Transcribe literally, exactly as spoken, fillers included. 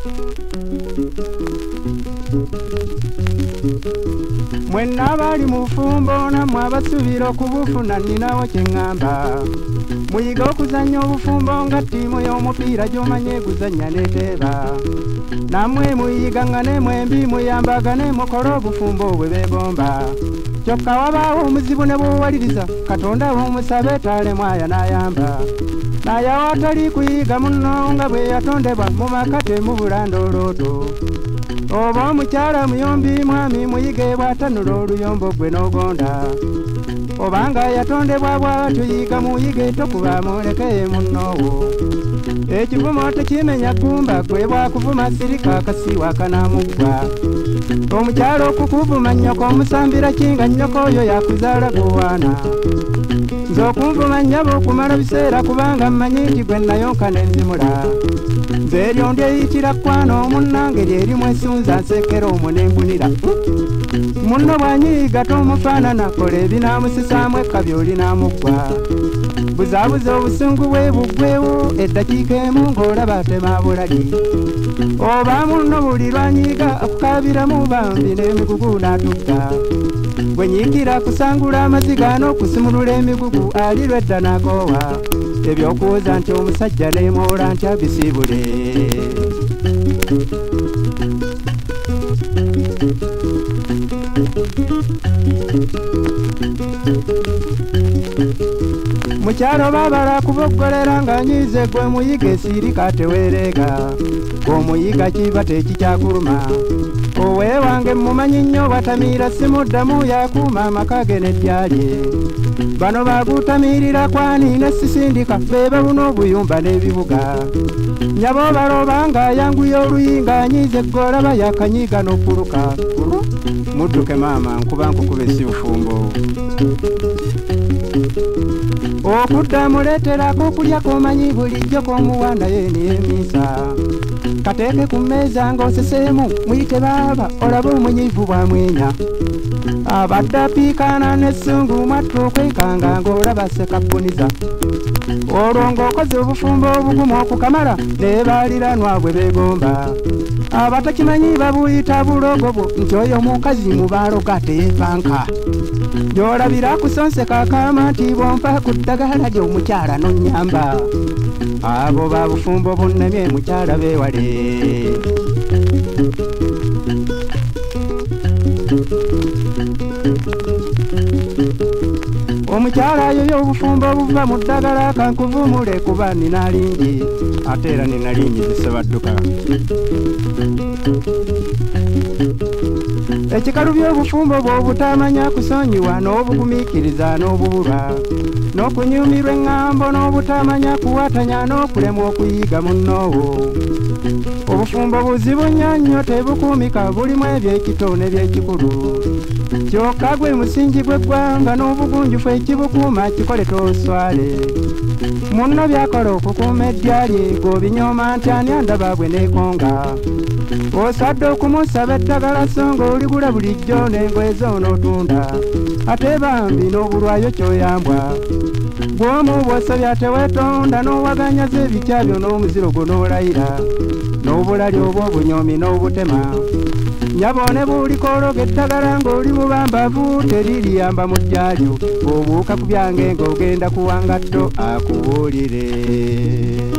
Mwenna bali mu bufumbo nammwe abasubira okubufuna nninawo kye ŋŋamba. Muyiga okuzannya obufumbo nga ttiimu y'omupiira gy'omanye eguzannya n'eteeba. Nammwe muyiga nga ne mwembi muyambagane mukole obufumbo bwe beegomba. Kyokka wabaawo omuzibu ne bw'owaliriza Katonda bw'omusabe talemwaya n'ayamba. Naye awatali kuyiga munno nga bwe yatondebwa mu maka temubula ndolooto. Oba omukyala muyombi mwami muyige bw'atanula oluyombo gwe n'ogonda. Obanga yatondebwa bw'atyo yiga muyige tokuba mulekeye munnoowo. Ekivumo tekimenya ggumba gwe bwakuvuma sirika akasiiwa akanaamugwa. Omukyala okukuvuma nnyoko omusambira kinga nnyoko oyo yakuzaala g'owaana. Nze okunvuma nnyabo okumala biseera kubanga mmanyi nti gwe nayonka ne nzimula. Nze eryo ndyeyitira kwana omunnange lyerimu essunza nsekera omwo ne mbunira. Munno bw'anyiyiga tomufaanana kola ebinaamusisaamu ekkabi olinaamugwa. Buzaabuza obusungu bwe buggwewo eddakiika emu ng'olaba atema bulali. Oba munno buli lwanyiiga akukabiramu bambi n'emigugu n'atugga. Bwe nyiikira kusangula amaziga n'okusimulula emigugu ali lwedda n'agoowa. Ebyokuwoza nti omusajja neemoola ntya bisiibule. Mukyalo baabala kuboggolera ng'anyiize gwe muyiga esiirika teweereega. Omuyiga kiba tekikyakuluma. Oweewange mumanyi nnyo bw'atamiira simuddamu yakuuma amaka ge n'eddya-lye. Bano baagutamiirira kwani ne sisindika be babuna obuyumba n'ebibuga. Nyabo baloba ng'ayanguye oluyinga anyiize ggolaba yakanyiiga n'okuluka. Mudduke maama nkuba nkukuba esi bufumbo. Okudda muleeterako okulya k'omanyi bulijjo k'omuwa naye niyemiisa. Kateeke ku mmeeza ng'oseseemu muyite baaba olaba omunyiivu bw'amwenya. Abadde apiikaana n'essungu mwattu okwekanga ng'olaba sekappuniza. Olwo ng'okoze obufumbo obugumu okukamala ne baaliranwa bwe beegomba. Abatakimanyi babuyita bulogobo nti oyo mukazi mu baaloga teyeepanka. Gy'olabira kusonseka akaama nti bw'ompa ku ddagala gy'omukyala n'onnyamba. Abo babufumbo bunnamye mukyala beewale. Omukyala yoyo obufumbo obuva mu ddagala kankuvumule kuba nina lingi ate era nina lingi zisebadduka. Ekikalu by'obufumbo bw'obutamanya kusonyiwa n'obugumiikiriza n'obubulwa. N'okunyumirwa eŋŋambo n'obutamanya kuwatanya n'okulemwa okuyiga munnoowo. Obufumbo buzibu nnyo nnyo tebukuumika bulimu eby'ekito n'eby'ekikulu. Kyokka gwe musingi gw'eggwanga n'obugunjufu ekibukuuma kikole tooswale. Munno byakola okukuuma eddya-lye gw'obinyooma nti ani andaba bwe neekonga. Osadde okumusaba eddagala so ng'oligula bulijjo n'engoye zo n'otunda. Ate bambi n'obulwayo ky'oyambwa. Gw'omu bw'osabya teweetonda n'owaganyaza ebityabyo n'omuziro gwo n'olayira. N'obulali oba obunyoomi n'obutema. Nyabo ne buulikoologa eddagala ng'oli mubambavu teririyamba mu ddya-lyo. Bw'obuuka ku byange ng'ogenda kuwangatto akubuulire.